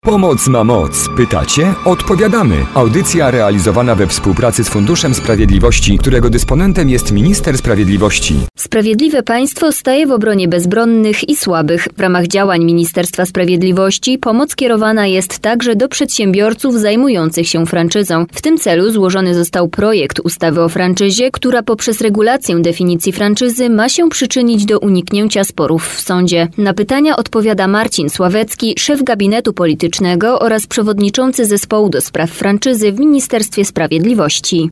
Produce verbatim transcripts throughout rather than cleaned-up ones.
Pomoc ma moc. Pytacie? Odpowiadamy. Audycja realizowana we współpracy z Funduszem Sprawiedliwości, którego dysponentem jest Minister Sprawiedliwości. Sprawiedliwe państwo staje w obronie bezbronnych i słabych. W ramach działań Ministerstwa Sprawiedliwości pomoc kierowana jest także do przedsiębiorców zajmujących się franczyzą. W tym celu złożony został projekt ustawy o franczyzie, która poprzez regulację definicji franczyzy ma się przyczynić do uniknięcia sporów w sądzie. Na pytania odpowiada Marcin Sławecki, szef gabinetu politycznego oraz przewodniczący zespołu do spraw franczyzy w Ministerstwie Sprawiedliwości.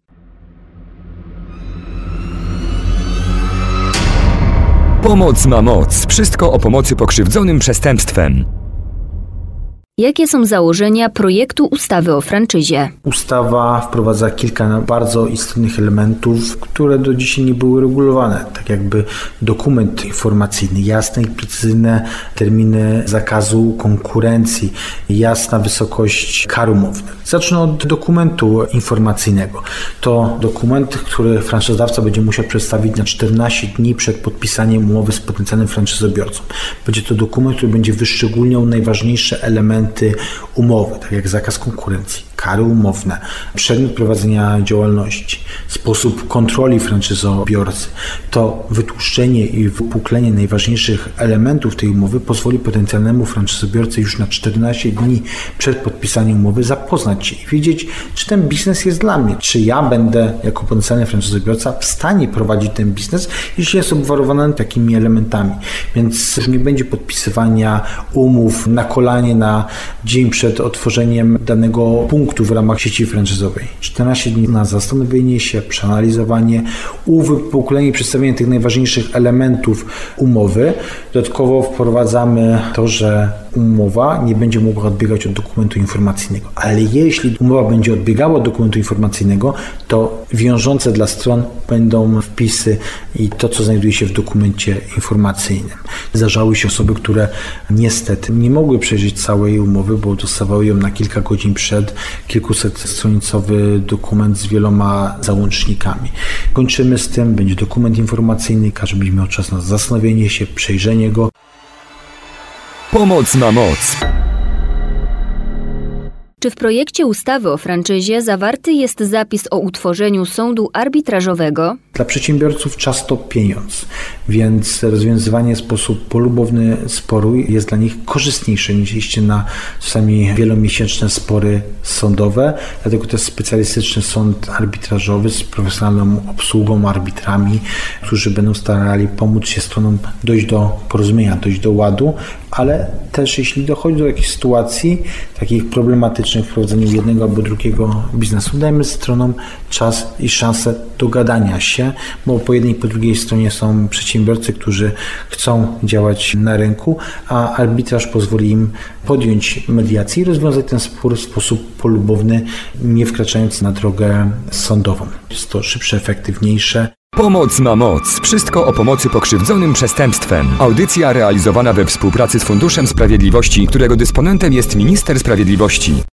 Pomoc ma moc. Wszystko o pomocy pokrzywdzonym przestępstwem. Jakie są założenia projektu ustawy o franczyzie? Ustawa wprowadza kilka bardzo istotnych elementów, które do dzisiaj nie były regulowane. Tak jakby dokument informacyjny, jasne i precyzyjne terminy zakazu konkurencji, jasna wysokość kar umownych. Zacznę od dokumentu informacyjnego. To dokument, który franczyzodawca będzie musiał przedstawić na czternaście dni przed podpisaniem umowy z potencjalnym franczyzobiorcą. Będzie to dokument, który będzie wyszczególniał najważniejsze elementy umowy, tak jak zakaz konkurencji, kary umowne, przedmiot prowadzenia działalności, sposób kontroli franczyzobiorcy. To wytłuszczenie i wypuklenie najważniejszych elementów tej umowy pozwoli potencjalnemu franczyzobiorcy już na czternaście dni przed podpisaniem umowy zapoznać się i wiedzieć, czy ten biznes jest dla mnie, czy ja będę jako potencjalny franczyzobiorca w stanie prowadzić ten biznes, jeśli jest obwarowany takimi elementami. Więc nie będzie podpisywania umów na kolanie na dzień przed otworzeniem danego punktu w ramach sieci franczyzowej. czternaście dni na zastanowienie się, przeanalizowanie, uwypuklenie i przedstawienie tych najważniejszych elementów umowy. Dodatkowo wprowadzamy to, że umowa nie będzie mogła odbiegać od dokumentu informacyjnego. Ale jeśli umowa będzie odbiegała od dokumentu informacyjnego, to wiążące dla stron będą wpisy i to, co znajduje się w dokumencie informacyjnym. Zdarzały się osoby, które niestety nie mogły przejrzeć całej umowy, bo dostawały ją na kilka godzin przed, kilkusetstronicowy dokument z wieloma załącznikami. Kończymy z tym, będzie dokument informacyjny, każdy będzie miał czas na zastanowienie się, przejrzenie go. Pomoc ma moc. Czy w projekcie ustawy o franczyzie zawarty jest zapis o utworzeniu sądu arbitrażowego? Dla przedsiębiorców czas to pieniądz, więc rozwiązywanie w sposób polubowny sporu jest dla nich korzystniejsze niż iście na czasami wielomiesięczne spory sądowe. Dlatego to jest specjalistyczny sąd arbitrażowy z profesjonalną obsługą, arbitrami, którzy będą starali pomóc się stronom dojść do porozumienia, dojść do ładu, ale też jeśli dochodzi do jakichś sytuacji takich problematycznych w prowadzeniu jednego albo drugiego biznesu, dajmy stronom czas i szansę dogadania się, bo po jednej i po drugiej stronie są przedsiębiorcy, którzy chcą działać na rynku, a arbitraż pozwoli im podjąć mediację i rozwiązać ten spór w sposób polubowny, nie wkraczając na drogę sądową. Jest to szybsze, efektywniejsze. Pomoc ma moc. Wszystko o pomocy pokrzywdzonym przestępstwem. Audycja realizowana we współpracy z Funduszem Sprawiedliwości, którego dysponentem jest Minister Sprawiedliwości.